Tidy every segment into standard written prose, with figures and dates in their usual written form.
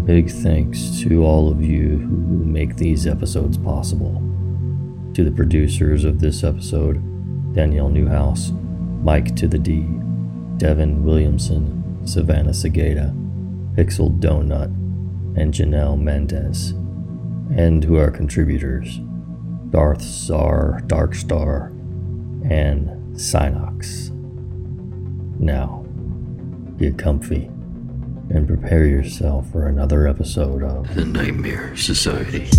Big thanks to all of you who make these episodes possible. To the producers of this episode, Danielle Newhouse, Mike to the D, Devin Williamson, Savannah Segeda, Pixel Donut, and Janelle Mendez. And to our contributors, Darth Czar, Darkstar, and Synox. Now, get comfy and prepare yourself for another episode of The Nightmare Society.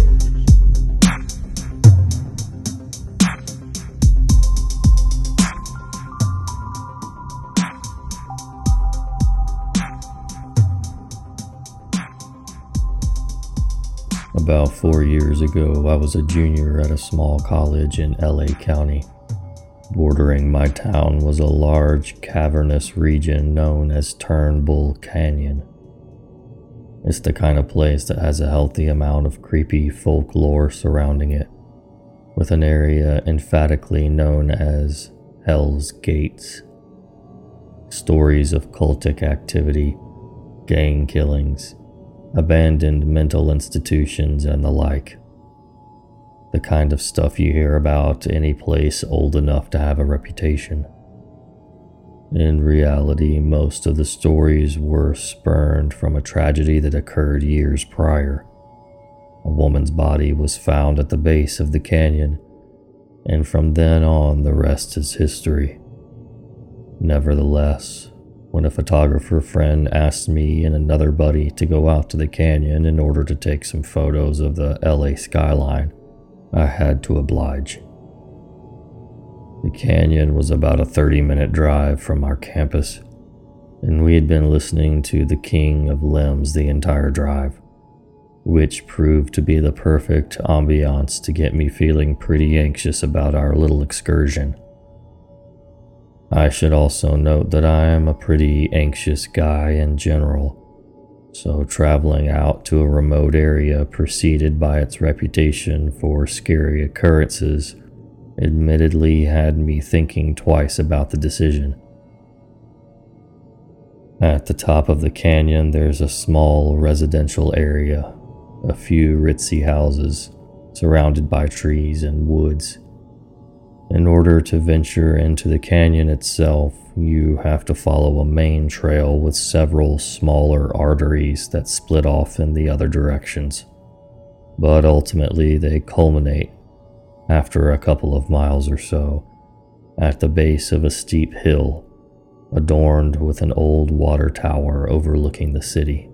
About 4 years ago, I was a junior at a small college in LA County. Bordering my town was a large, cavernous region known as Turnbull Canyon. It's the kind of place that has a healthy amount of creepy folklore surrounding it, with an area emphatically known as Hell's Gates. Stories of cultic activity, gang killings, abandoned mental institutions, and the like. The kind of stuff you hear about any place old enough to have a reputation. In reality, most of the stories were spurned from a tragedy that occurred years prior. A woman's body was found at the base of the canyon, and from then on, the rest is history. Nevertheless, when a photographer friend asked me and another buddy to go out to the canyon in order to take some photos of the LA skyline, I had to oblige. The canyon was about a 30-minute drive from our campus, and we had been listening to The King of Limbs the entire drive, which proved to be the perfect ambiance to get me feeling pretty anxious about our little excursion. I should also note that I am a pretty anxious guy in general, so traveling out to a remote area preceded by its reputation for scary occurrences admittedly had me thinking twice about the decision. At the top of the canyon, there's a small residential area, a few ritzy houses surrounded by trees and woods. In order to venture into the canyon itself, you have to follow a main trail with several smaller arteries that split off in the other directions. But ultimately, they culminate, after a couple of miles or so, at the base of a steep hill, adorned with an old water tower overlooking the city.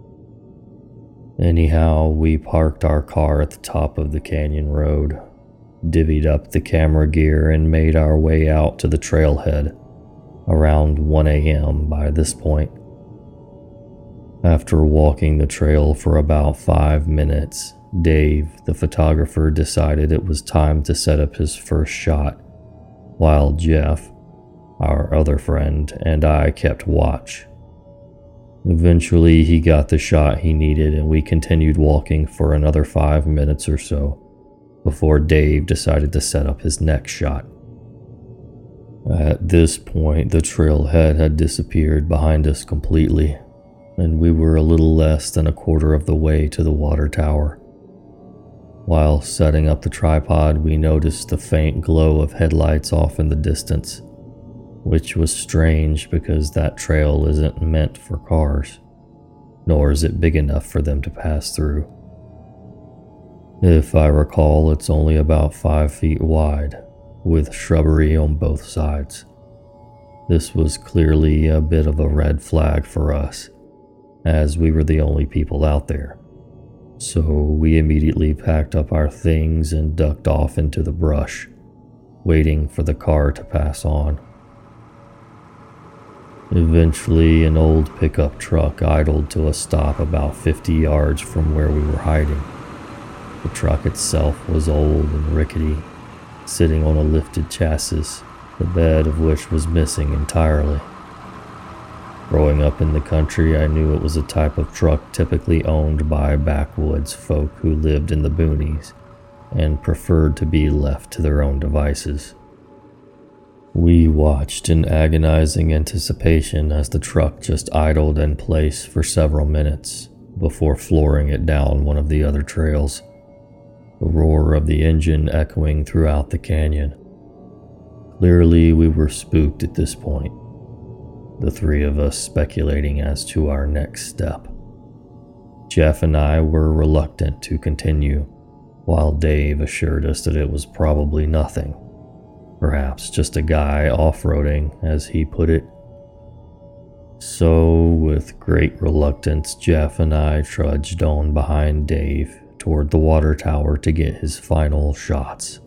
Anyhow, we parked our car at the top of the canyon road, divvied up the camera gear, and made our way out to the trailhead, around 1 a.m. by this point. After walking the trail for about 5 minutes, Dave, the photographer, decided it was time to set up his first shot, while Jeff, our other friend, and I kept watch. Eventually, he got the shot he needed, and we continued walking for another 5 minutes or so, before Dave decided to set up his next shot. At this point, the trailhead had disappeared behind us completely, and we were a little less than a quarter of the way to the water tower. While setting up the tripod, we noticed the faint glow of headlights off in the distance, which was strange because that trail isn't meant for cars, nor is it big enough for them to pass through. If I recall, it's only about 5 feet wide, with shrubbery on both sides. This was clearly a bit of a red flag for us, as we were the only people out there. So we immediately packed up our things and ducked off into the brush, waiting for the car to pass on. Eventually, an old pickup truck idled to a stop about 50 yards from where we were hiding. The truck itself was old and rickety, sitting on a lifted chassis, the bed of which was missing entirely. Growing up in the country, I knew it was a type of truck typically owned by backwoods folk who lived in the boonies and preferred to be left to their own devices. We watched in agonizing anticipation as the truck just idled in place for several minutes, before flooring it down one of the other trails, the roar of the engine echoing throughout the canyon. Clearly, we were spooked at this point, the three of us speculating as to our next step. Jeff and I were reluctant to continue, while Dave assured us that it was probably nothing, perhaps just a guy off-roading, as he put it. So, with great reluctance, Jeff and I trudged on behind Dave toward the water tower to get his final shots.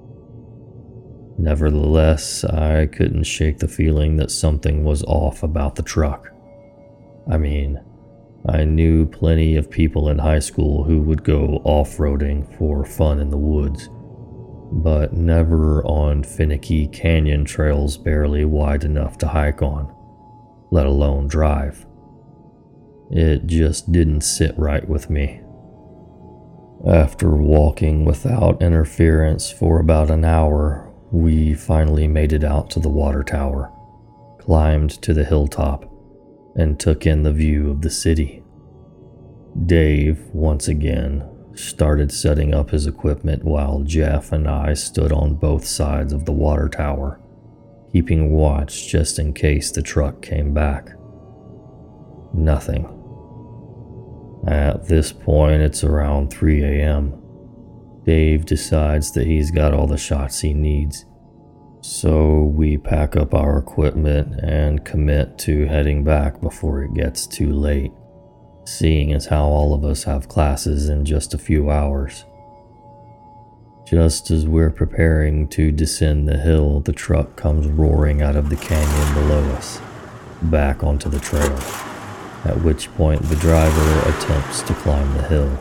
Nevertheless, I couldn't shake the feeling that something was off about the truck. I mean, I knew plenty of people in high school who would go off-roading for fun in the woods, but never on finicky canyon trails barely wide enough to hike on, let alone drive. It just didn't sit right with me. After walking without interference for about an hour, we finally made it out to the water tower, climbed to the hilltop, and took in the view of the city. Dave, once again, started setting up his equipment while Jeff and I stood on both sides of the water tower, keeping watch just in case the truck came back. Nothing. At this point, it's around 3 a.m. Dave decides that he's got all the shots he needs, so we pack up our equipment and commit to heading back before it gets too late, seeing as how all of us have classes in just a few hours. Just as we're preparing to descend the hill, the truck comes roaring out of the canyon below us, back onto the trail, at which point the driver attempts to climb the hill,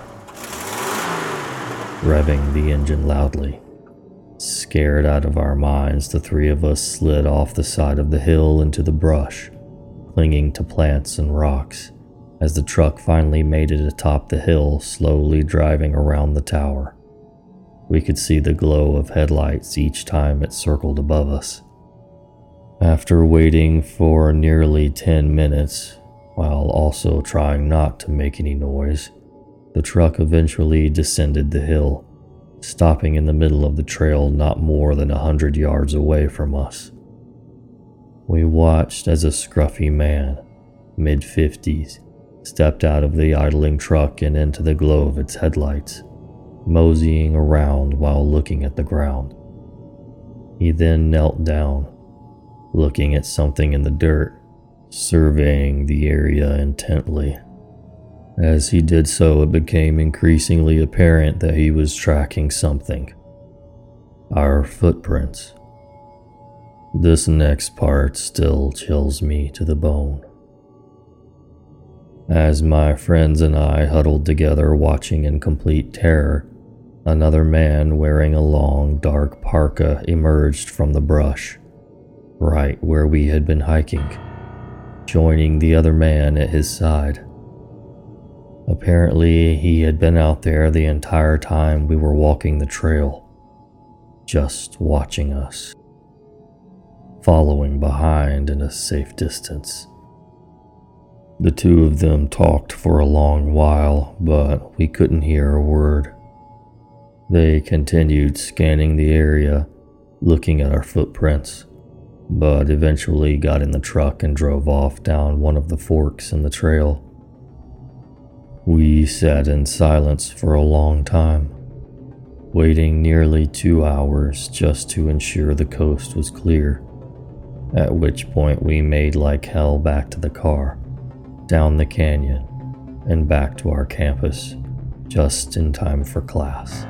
revving the engine loudly. Scared out of our minds, the three of us slid off the side of the hill into the brush, clinging to plants and rocks, as the truck finally made it atop the hill, slowly driving around the tower. We could see the glow of headlights each time it circled above us. After waiting for nearly 10 minutes, while also trying not to make any noise, the truck eventually descended the hill, stopping in the middle of the trail not more than 100 yards away from us. We watched as a scruffy man, mid-50s, stepped out of the idling truck and into the glow of its headlights, moseying around while looking at the ground. He then knelt down, looking at something in the dirt, surveying the area intently. As he did so, it became increasingly apparent that he was tracking something. Our footprints. This next part still chills me to the bone. As my friends and I huddled together watching in complete terror, another man wearing a long, dark parka emerged from the brush, right where we had been hiking, joining the other man at his side. Apparently, he had been out there the entire time we were walking the trail, just watching us, following behind in a safe distance. The two of them talked for a long while, but we couldn't hear a word. They continued scanning the area, looking at our footprints, but eventually got in the truck and drove off down one of the forks in the trail. We sat in silence for a long time, waiting nearly 2 hours just to ensure the coast was clear, at which point we made like hell back to the car, down the canyon, and back to our campus, just in time for class.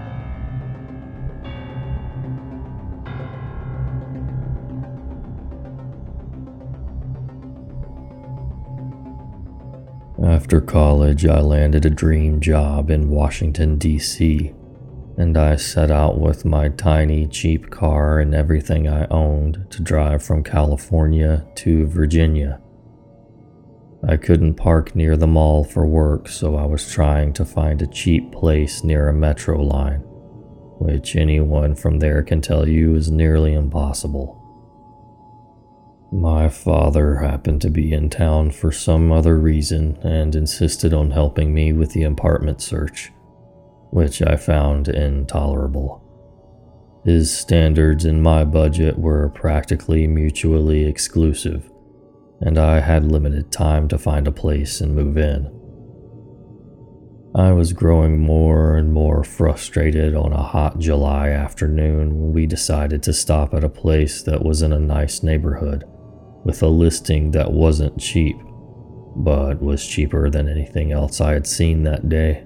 After college, I landed a dream job in Washington, D.C., and I set out with my tiny, cheap car and everything I owned to drive from California to Virginia. I couldn't park near the mall for work, so I was trying to find a cheap place near a metro line, which anyone from there can tell you is nearly impossible. My father happened to be in town for some other reason and insisted on helping me with the apartment search, which I found intolerable. His standards and my budget were practically mutually exclusive, and I had limited time to find a place and move in. I was growing more and more frustrated on a hot July afternoon when we decided to stop at a place that was in a nice neighborhood, with a listing that wasn't cheap, but was cheaper than anything else I had seen that day.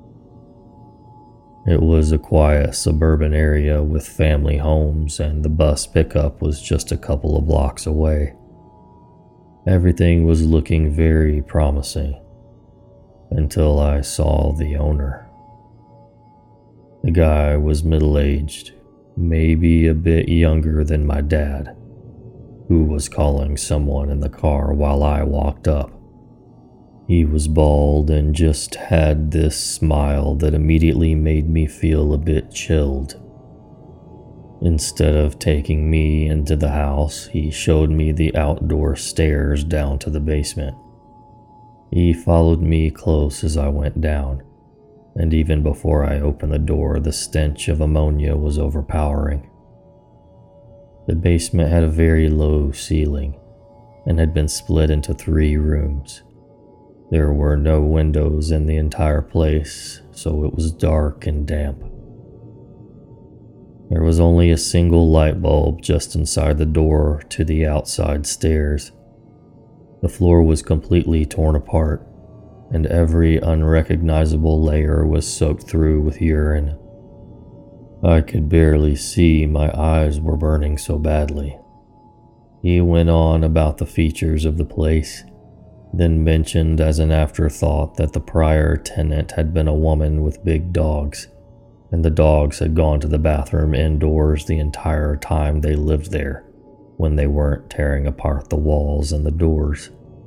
It was a quiet suburban area with family homes, and the bus pickup was just a couple of blocks away. Everything was looking very promising, until I saw the owner. The guy was middle-aged, maybe a bit younger than my dad, who was calling someone in the car while I walked up. He was bald and just had this smile that immediately made me feel a bit chilled. Instead of taking me into the house, he showed me the outdoor stairs down to the basement. He followed me close as I went down, and even before I opened the door, the stench of ammonia was overpowering. The basement had a very low ceiling and had been split into 3 rooms. There were no windows in the entire place, so it was dark and damp. There was only a single light bulb just inside the door to the outside stairs. The floor was completely torn apart, and every unrecognizable layer was soaked through with urine. I could barely see, my eyes were burning so badly. He went on about the features of the place, then mentioned as an afterthought that the prior tenant had been a woman with big dogs, and the dogs had gone to the bathroom indoors the entire time they lived there, when they weren't tearing apart the walls and the doors.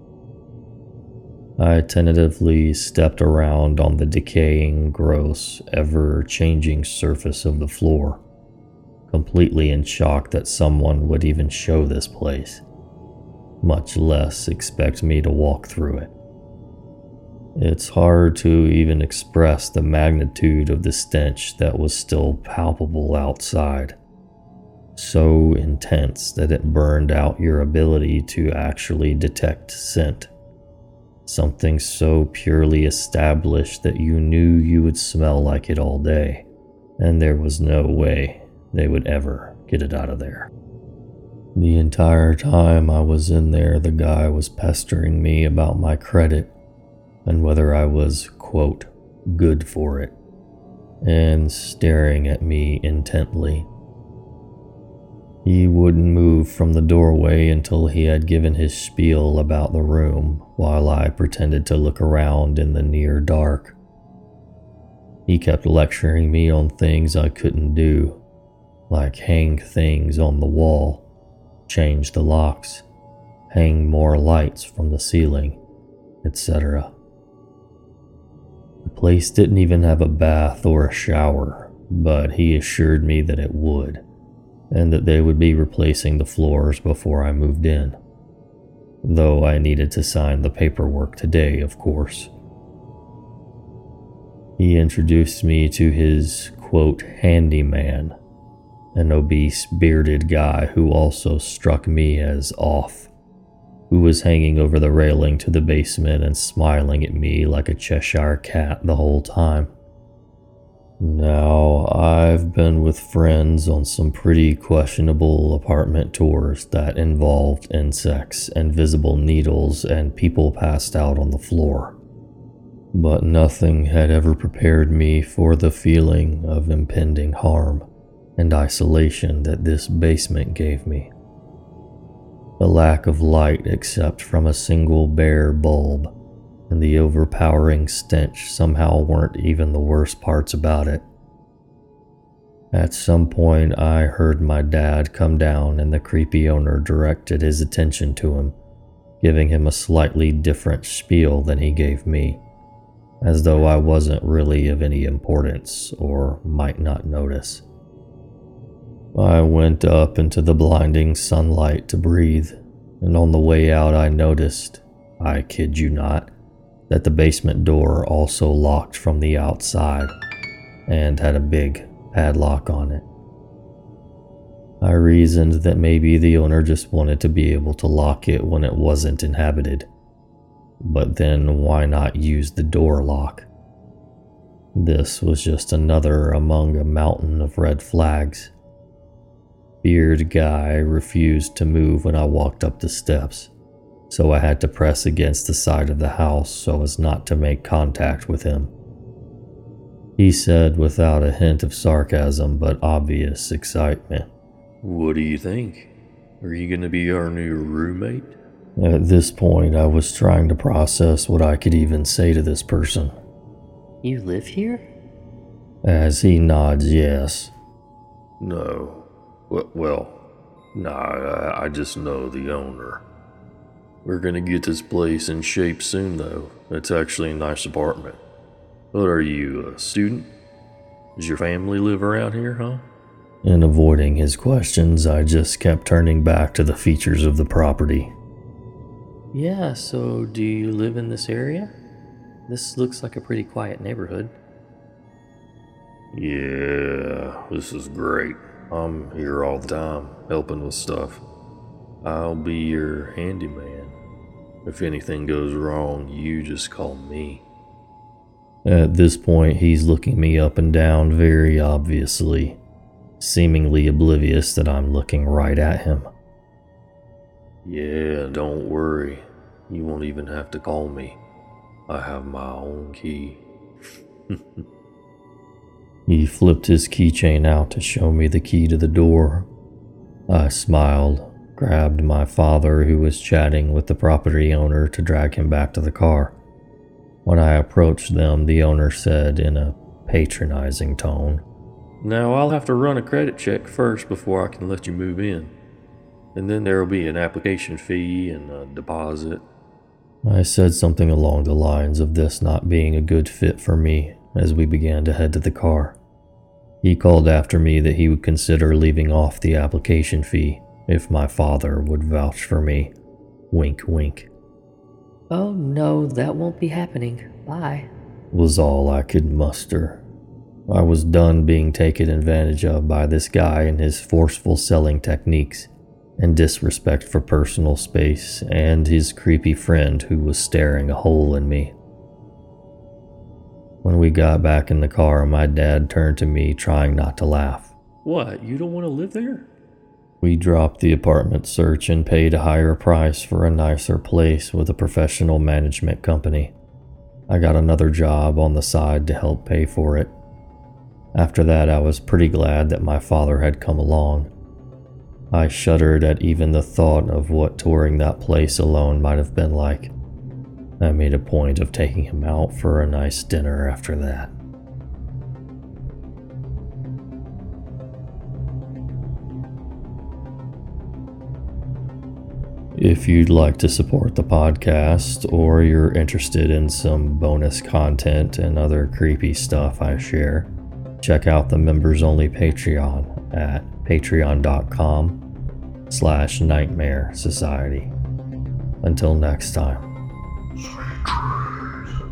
I tentatively stepped around on the decaying, gross, ever-changing surface of the floor, completely in shock that someone would even show this place, much less expect me to walk through it. It's hard to even express the magnitude of the stench that was still palpable outside, so intense that it burned out your ability to actually detect scent. Something so purely established that you knew you would smell like it all day, and there was no way they would ever get it out of there. The entire time I was in there, the guy was pestering me about my credit and whether I was, quote, good for it, and staring at me intently. He wouldn't move from the doorway until he had given his spiel about the room, while I pretended to look around in the near dark. He kept lecturing me on things I couldn't do, like hang things on the wall, change the locks, hang more lights from the ceiling, etc. The place didn't even have a bath or a shower, but he assured me that it would, and that they would be replacing the floors before I moved in, though I needed to sign the paperwork today, of course. He introduced me to his, quote, handyman, an obese, bearded guy who also struck me as off, who was hanging over the railing to the basement and smiling at me like a Cheshire cat the whole time. Now, I've been with friends on some pretty questionable apartment tours that involved insects and visible needles and people passed out on the floor, but nothing had ever prepared me for the feeling of impending harm and isolation that this basement gave me. The lack of light except from a single bare bulb and the overpowering stench somehow weren't even the worst parts about it. At some point, I heard my dad come down and the creepy owner directed his attention to him, giving him a slightly different spiel than he gave me, as though I wasn't really of any importance or might not notice. I went up into the blinding sunlight to breathe, and on the way out I noticed, I kid you not, that the basement door also locked from the outside and had a big padlock on it. I reasoned that maybe the owner just wanted to be able to lock it when it wasn't inhabited. But then why not use the door lock? This was just another among a mountain of red flags. Beard guy refused to move when I walked up the steps, so I had to press against the side of the house so as not to make contact with him. He said without a hint of sarcasm but obvious excitement, What do you think? Are you gonna be our new roommate? At this point, I was trying to process what I could even say to this person. You live here? As he nods yes. No. I just know the owner. We're gonna get this place in shape soon, though. It's actually a nice apartment. What are you, a student? Does your family live around here, huh? In avoiding his questions, I just kept turning back to the features of the property. Yeah, so do you live in this area? This looks like a pretty quiet neighborhood. Yeah, this is great. I'm here all the time, helping with stuff. I'll be your handyman. If anything goes wrong, you just call me. At this point, he's looking me up and down very obviously, seemingly oblivious that I'm looking right at him. Yeah, don't worry. You won't even have to call me. I have my own key. He flipped his keychain out to show me the key to the door. I smiled, grabbed my father who was chatting with the property owner to drag him back to the car. When I approached them, the owner said in a patronizing tone, Now I'll have to run a credit check first before I can let you move in. And then there'll be an application fee and a deposit. I said something along the lines of this not being a good fit for me as we began to head to the car. He called after me that he would consider leaving off the application fee if my father would vouch for me. Wink, wink. Oh no, that won't be happening. Bye. Was all I could muster. I was done being taken advantage of by this guy and his forceful selling techniques and disrespect for personal space and his creepy friend who was staring a hole in me. When we got back in the car, my dad turned to me trying not to laugh. What, you don't want to live there? We dropped the apartment search and paid a higher price for a nicer place with a professional management company. I got another job on the side to help pay for it. After that, I was pretty glad that my father had come along. I shuddered at even the thought of what touring that place alone might have been like. I made a point of taking him out for a nice dinner after that. If you'd like to support the podcast, or you're interested in some bonus content and other creepy stuff I share, check out the members-only Patreon at patreon.com/Nightmare Society. Until next time.